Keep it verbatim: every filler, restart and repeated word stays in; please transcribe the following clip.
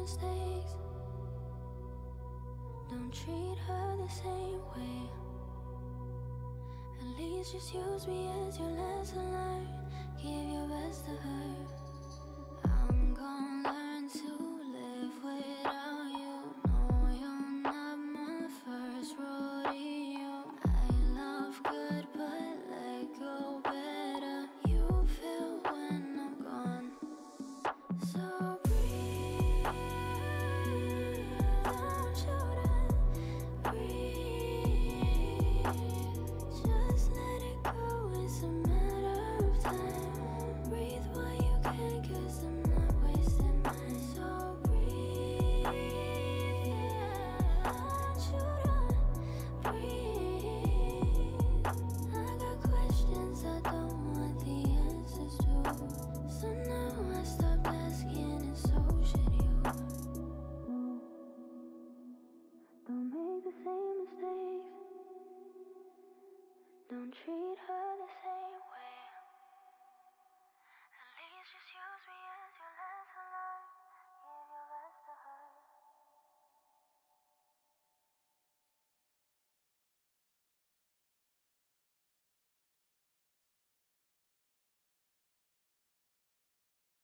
mistakes. Don't treat her the same way. At least just use me as your lesson learned. Give your best to her. I'm gonna learn to live without you. No, you're not my first rodeo. I love good but let go better. You feel when I'm gone. So breathe, don't you dare breathe. Just let it go, it's a matter of time. Breathe while you can, 'cause I'm not wasting mine. So breathe, don't you dare breathe. I got questions I don't want the answers to. So now I stopped asking, and so should you. Don't make the same mistakes. Don't treat her the same.